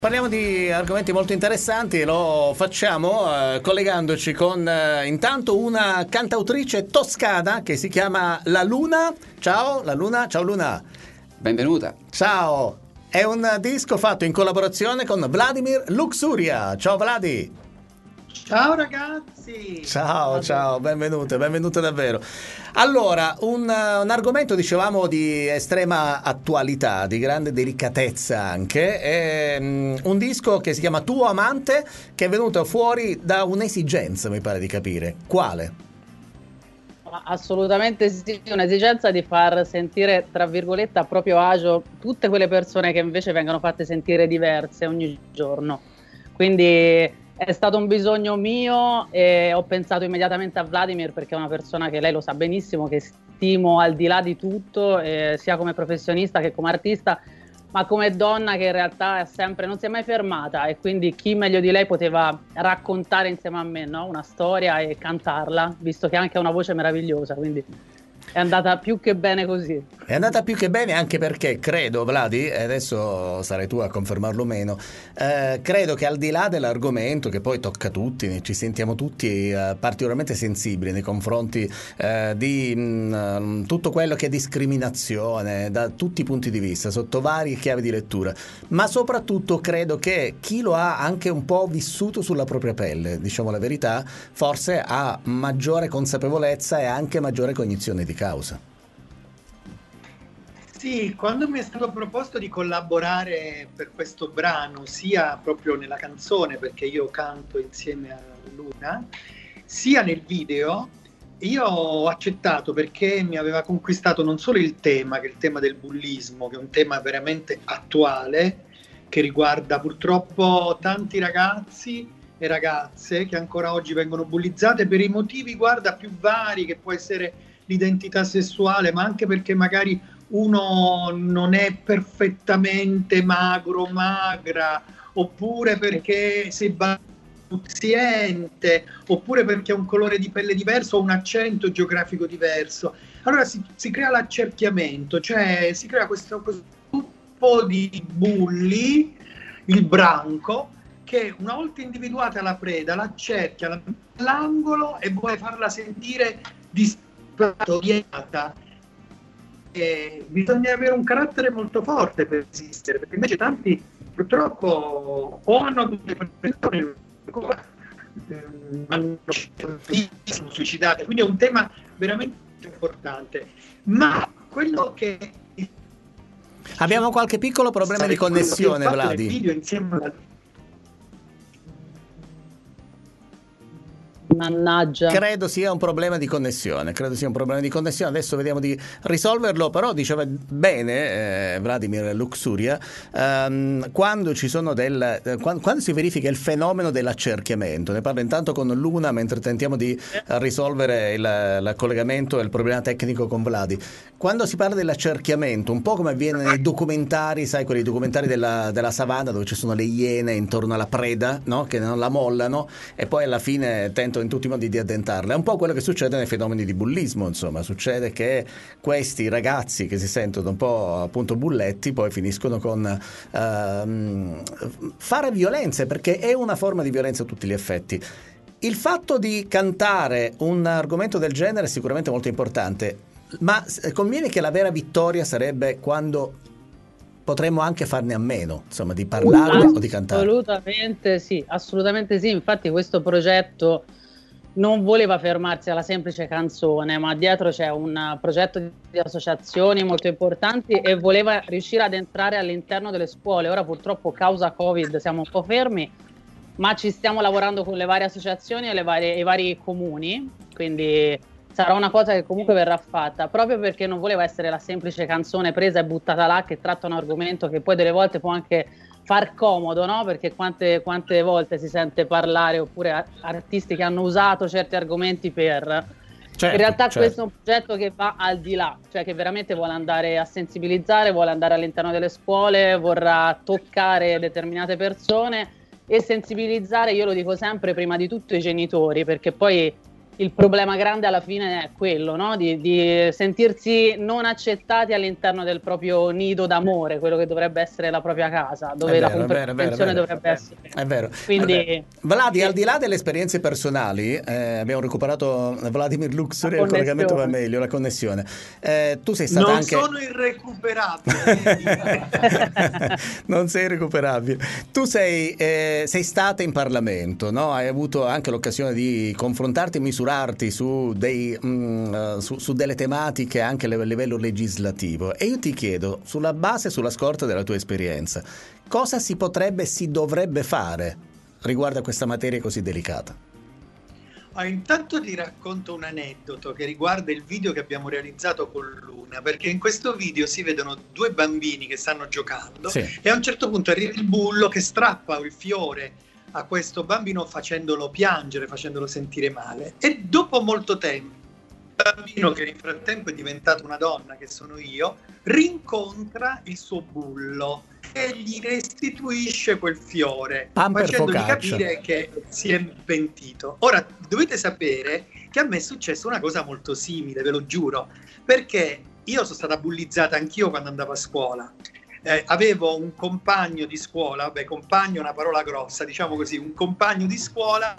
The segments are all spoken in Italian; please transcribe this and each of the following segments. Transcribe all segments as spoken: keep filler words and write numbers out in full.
Parliamo di argomenti molto interessanti e lo facciamo eh, collegandoci con eh, intanto una cantautrice toscana che si chiama La Luna. Ciao La Luna, ciao Luna. Benvenuta. Ciao. È un disco fatto in collaborazione con Vladimir Luxuria. Ciao Vladi. Ciao ragazzi! Ciao, ciao, benvenute, benvenute davvero. Allora, un, un argomento, dicevamo, di estrema attualità, di grande delicatezza anche, è um, un disco che si chiama Tuo Amante, che è venuto fuori da un'esigenza, mi pare di capire. Quale? Assolutamente sì, un'esigenza di far sentire, tra virgolette, a proprio agio tutte quelle persone che invece vengono fatte sentire diverse ogni giorno. Quindi è stato un bisogno mio e ho pensato immediatamente a Vladimir, perché è una persona che lei lo sa benissimo, che stimo al di là di tutto, eh, sia come professionista che come artista, ma come donna che in realtà è sempre, non si è mai fermata, e quindi chi meglio di lei poteva raccontare insieme a me, no? Una storia e cantarla, visto che anche ha una voce meravigliosa, quindi è andata più che bene così. È andata più che bene, anche perché credo, Vladi, e adesso sarai tu a confermarlo o meno, eh, credo che al di là dell'argomento che poi tocca tutti, ci sentiamo tutti eh, particolarmente sensibili nei confronti eh, di mh, tutto quello che è discriminazione da tutti i punti di vista, sotto varie chiavi di lettura, ma soprattutto credo che chi lo ha anche un po' vissuto sulla propria pelle, diciamo la verità, forse ha maggiore consapevolezza e anche maggiore cognizione di causa. Sì, quando mi è stato proposto di collaborare per questo brano, sia proprio nella canzone, perché io canto insieme a Luna, sia nel video, io ho accettato, perché mi aveva conquistato non solo il tema, che è il tema del bullismo, che è un tema veramente attuale, che riguarda purtroppo tanti ragazzi e ragazze che ancora oggi vengono bullizzate per i motivi, guarda, più vari, che può essere l'identità sessuale, ma anche perché magari uno non è perfettamente magro, magra, oppure perché sei balbuziente, oppure perché ha un colore di pelle diverso o un accento geografico diverso. Allora si, si crea l'accerchiamento, cioè si crea questo, questo gruppo di bulli, il branco, che una volta individuata la preda, l'accerchia all'angolo e vuole farla sentire distoriata. Eh, bisogna avere un carattere molto forte per esistere, perché invece tanti purtroppo o hanno delle persone hanno suicidate, quindi è un tema veramente importante. Ma quello che abbiamo qualche piccolo problema di connessione, Vladi. Video insieme alla... Mannaggia. Credo sia un problema di connessione, credo sia un problema di connessione. Adesso vediamo di risolverlo, però diceva bene eh, Vladimir Luxuria, ehm, quando ci sono del eh, quando, quando si verifica il fenomeno dell'accerchiamento. Ne parlo intanto con Luna mentre tentiamo di eh, risolvere il, il collegamento e il problema tecnico con Vladi. Quando si parla dell'accerchiamento, un po' come avviene nei documentari, sai, quelli documentari della, della savana, dove ci sono le iene intorno alla preda, no? Che non la mollano e poi alla fine tentano in tutti i modi di addentarla. È un po' quello che succede nei fenomeni di bullismo, insomma, succede che questi ragazzi che si sentono un po' appunto bulletti poi finiscono con uh, fare violenze, perché è una forma di violenza a tutti gli effetti. Il fatto di cantare un argomento del genere è sicuramente molto importante, ma conviene che la vera vittoria sarebbe quando potremmo anche farne a meno, insomma, di parlare o di cantare. Assolutamente sì, assolutamente sì. Infatti questo progetto non voleva fermarsi alla semplice canzone, ma dietro c'è un progetto di associazioni molto importanti e voleva riuscire ad entrare all'interno delle scuole. Ora purtroppo causa Covid siamo un po' fermi, ma ci stiamo lavorando con le varie associazioni e le varie, i vari comuni, quindi sarà una cosa che comunque verrà fatta, proprio perché non voleva essere la semplice canzone presa e buttata là, che tratta un argomento che poi delle volte può anche far comodo, no? Perché quante, quante volte si sente parlare, oppure artisti che hanno usato certi argomenti per... Certo, in realtà certo. Questo è un progetto che va al di là, cioè che veramente vuole andare a sensibilizzare, vuole andare all'interno delle scuole, vorrà toccare determinate persone e sensibilizzare, io lo dico sempre, prima di tutto i genitori, perché poi il problema grande alla fine è quello, no? Di, di sentirsi non accettati all'interno del proprio nido d'amore, quello che dovrebbe essere la propria casa, dove È la vero, è vero, è vero, comprensione è vero. dovrebbe essere. È vero. Quindi, Vabbè. Vladi, al di là delle esperienze personali, eh, abbiamo recuperato Vladimir Luxury e il collegamento va meglio, la connessione. Eh, tu sei stata non anche... sono irrecuperabile. Non sei irrecuperabile. Tu sei, eh, sei stata in Parlamento, no? Hai avuto anche l'occasione di confrontarti e misurarti su, dei, mh, su, su delle tematiche anche a livello legislativo, e io ti chiedo, sulla base, sulla scorta della tua esperienza, cosa si potrebbe, si dovrebbe fare riguardo a questa materia così delicata? Ah, intanto ti racconto un aneddoto che riguarda il video che abbiamo realizzato con Luna, perché in questo video si vedono due bambini che stanno giocando, sì, e a un certo punto arriva il bullo che strappa il fiore a questo bambino facendolo piangere, facendolo sentire male, e dopo molto tempo il bambino, che nel frattempo è diventato una donna, che sono io, rincontra il suo bullo e gli restituisce quel fiore, Pamper facendogli focaccia. capire che si è pentito. Ora dovete sapere che a me è successa una cosa molto simile, ve lo giuro, perché io sono stata bullizzata anch'io quando andavo a scuola. Eh, avevo un compagno di scuola, vabbè, compagno è una parola grossa, diciamo così, un compagno di scuola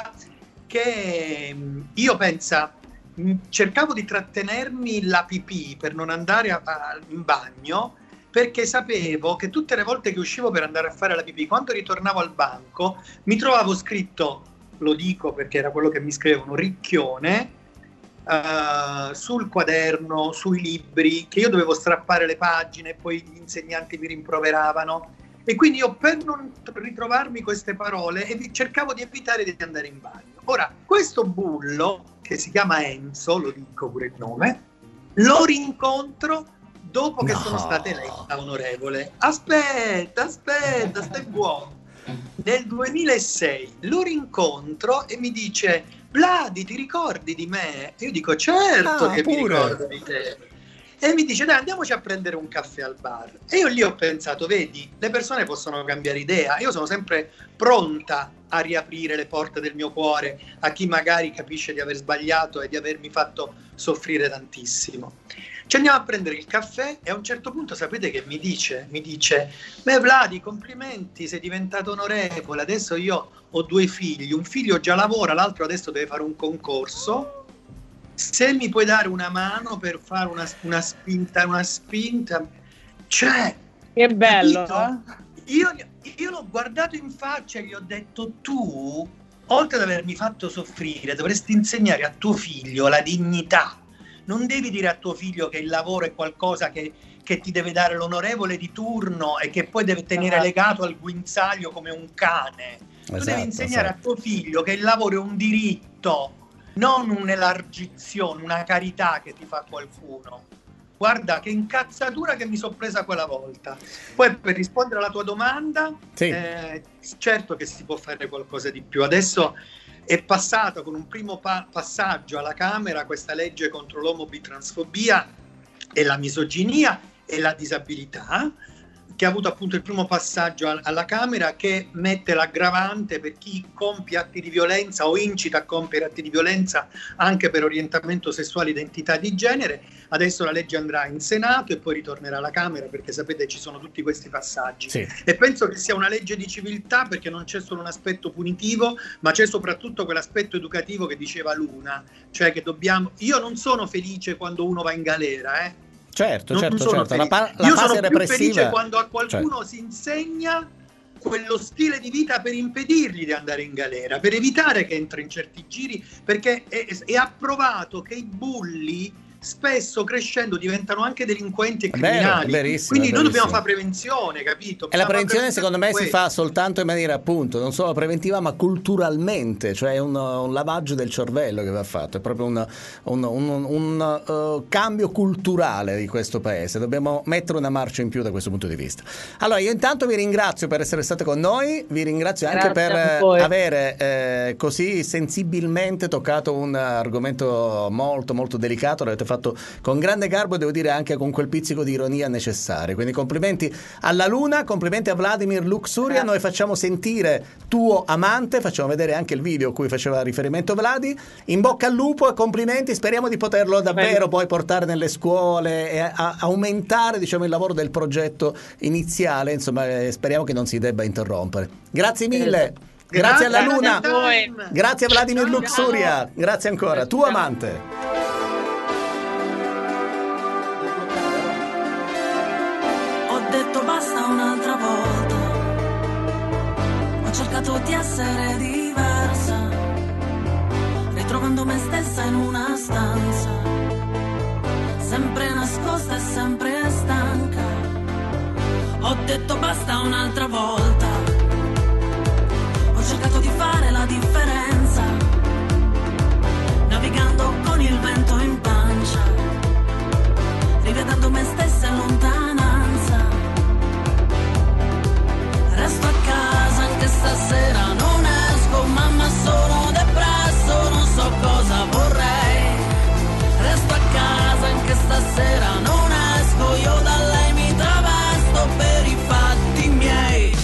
che io pensa cercavo di trattenermi la pipì per non andare a, a, in bagno, perché sapevo che tutte le volte che uscivo per andare a fare la pipì, quando ritornavo al banco mi trovavo scritto, lo dico perché era quello che mi scrivevano, Ricchione, Uh, sul quaderno, sui libri, che io dovevo strappare le pagine e poi gli insegnanti mi rimproveravano, e quindi io, per non ritrovarmi queste parole, cercavo di evitare di andare in bagno. Ora, questo bullo, che si chiama Enzo, lo dico pure il nome, lo rincontro dopo che no. sono stata eletta onorevole. Aspetta, aspetta, stai buono. Nel duemilasei lo rincontro e mi dice: Vladi, ti ricordi di me? E io dico: certo ah, che pure. mi ricordo di te. E mi dice: dai, andiamoci a prendere un caffè al bar. E io lì ho pensato: vedi, le persone possono cambiare idea, io sono sempre pronta a riaprire le porte del mio cuore a chi magari capisce di aver sbagliato e di avermi fatto soffrire tantissimo. Ci andiamo a prendere il caffè e a un certo punto sapete che mi dice? Mi dice: beh Vladi, complimenti, sei diventato onorevole, adesso io ho due figli, un figlio già lavora, l'altro adesso deve fare un concorso, se mi puoi dare una mano per fare una, una spinta, una spinta, cioè... Che bello! Eh? Io, io l'ho guardato in faccia e gli ho detto: tu, oltre ad avermi fatto soffrire, dovresti insegnare a tuo figlio la dignità. Non devi dire a tuo figlio che il lavoro è qualcosa che, che ti deve dare l'onorevole di turno e che poi deve tenere esatto. legato al guinzaglio come un cane. Tu esatto, devi insegnare esatto. a tuo figlio che il lavoro è un diritto, non un'elargizione, una carità che ti fa qualcuno. Guarda che incazzatura che mi sono presa quella volta. Poi, per rispondere alla tua domanda, sì. eh, certo che si può fare qualcosa di più. Adesso è passata con un primo pa- passaggio alla Camera questa legge contro l'omobitransfobia e la misoginia e la disabilità, che ha avuto appunto il primo passaggio al- alla Camera, che mette l'aggravante per chi compie atti di violenza o incita a compiere atti di violenza anche per orientamento sessuale, identità di genere. Adesso la legge andrà in Senato e poi ritornerà alla Camera, perché sapete ci sono tutti questi passaggi. Sì. E penso che sia una legge di civiltà, perché non c'è solo un aspetto punitivo, ma c'è soprattutto quell'aspetto educativo che diceva Luna, cioè che dobbiamo... Io non sono felice quando uno va in galera, eh. Certo, non certo, sono certo. La, pa- la Io fase sono più repressiva... felice quando a qualcuno cioè. si insegna quello stile di vita per impedirgli di andare in galera, per evitare che entri in certi giri, perché è, è approvato che i bulli spesso crescendo diventano anche delinquenti e criminali. Vero, verissimo, quindi noi verissimo. dobbiamo fare prevenzione, capito? E la prevenzione secondo me si fa soltanto in maniera appunto non solo preventiva ma culturalmente, cioè un, un lavaggio del cervello che va fatto, è proprio un, un, un, un uh, cambio culturale di questo paese, dobbiamo mettere una marcia in più da questo punto di vista. Allora io intanto vi ringrazio per essere state con noi, vi ringrazio anche Grazie per avere eh, così sensibilmente toccato un argomento molto molto delicato, l'avete fatto fatto con grande garbo e devo dire anche con quel pizzico di ironia necessario. Quindi complimenti alla Luna, complimenti a Vladimir Luxuria. Noi facciamo sentire Tuo amante, facciamo vedere anche il video a cui faceva riferimento Vladi. In bocca al lupo e complimenti, speriamo di poterlo davvero poi portare nelle scuole e a, a aumentare, diciamo, il lavoro del progetto iniziale, insomma, eh, speriamo che non si debba interrompere. Grazie mille. Grazie, grazie alla Luna, grazie, grazie a Vladimir ciao, Luxuria, ciao. Grazie ancora. Tuo amante. Ho detto basta un'altra volta, ho cercato di essere diversa, ritrovando me stessa in una stanza, sempre nascosta e sempre stanca. Ho detto basta un'altra volta, ho cercato di fare la differenza, navigando con il vento in pancia, rivedendo me stessa in lontananza. Resto a casa anche stasera, non esco, mamma sono depresso, non so cosa vorrei. Resto a casa anche stasera, non esco, io da lei mi travesto per i fatti miei.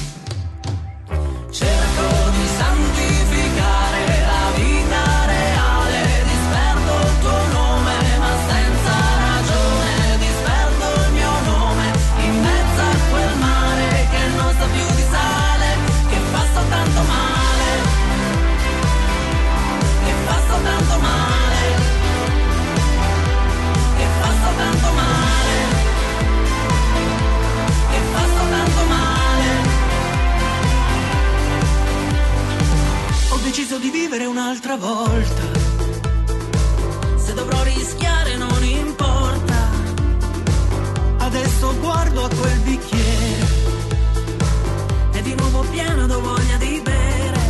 Cerco di santificare la vita reale, disperdo il tuo nome ma senza ragione, disperdo il mio nome in mezzo a quel mare che non sta più di sale, che fa soltanto male, che fa soltanto male, che fa soltanto male, che fa soltanto male. Ho deciso di vivere un'altra volta, se dovrò rischiare non importa. Adesso guardo a quel bicchiere, è di nuovo pieno, do voglia di bere.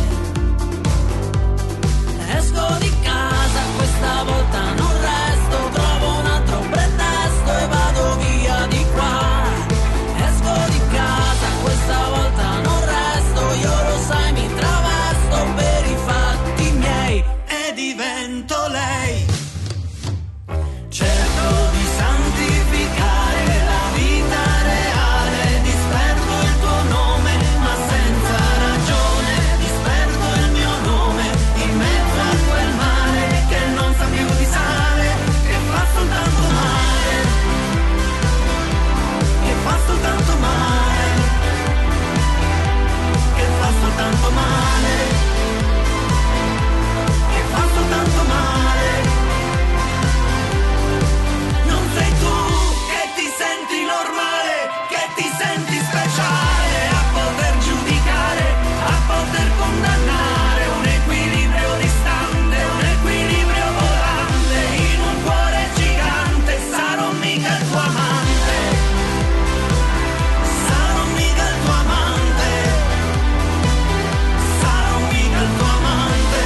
Esco di casa, questa volta non resto, trovo un altro pretesto e vado via di qua. Esco di casa, questa volta non resto, io lo sai mi travesto per i fatti miei e divento lei. Cerco di santificare la vita reale, disperdo il tuo nome ma senza ragione, disperdo il mio nome in mezzo a quel mare che non sa più di sale, che fa soltanto male, che fa soltanto male, che fa soltanto male, che fa soltanto male. Non sei tu che ti senti normale, che ti senti speciale, a poter giudicare, a poter condannare un equilibrio distante, un equilibrio volante, in un cuore gigante. Sarò mica il tuo amante, sarò mica il tuo amante, sarò mica il tuo amante,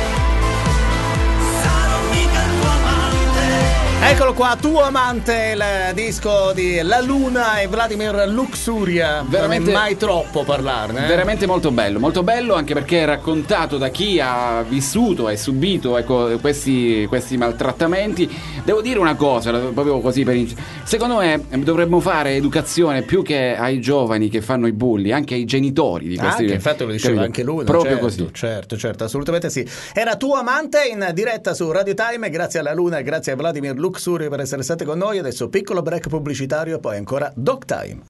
sarò mica il tuo amante. Eccolo qua, Tuo amante, il disco di La Luna e Vladimir Luxuria. Veramente- Non è mai troppo parlarne. eh? Veramente molto bello, molto bello anche perché è raccontato da chi ha vissuto e subito, ecco, questi, questi maltrattamenti. Devo dire una cosa, proprio così per in- secondo me dovremmo fare educazione più che ai giovani che fanno i bulli, anche ai genitori di questi. Anche, infatti lo diceva capito? anche lui. Proprio certo, così. Certo, certo, assolutamente sì. Era Tuo amante in diretta su Radio Time, grazie alla Luna e grazie a Vladimir Luxuria per essere stati con noi. Adesso piccolo break pubblicitario e poi ancora Doc Time.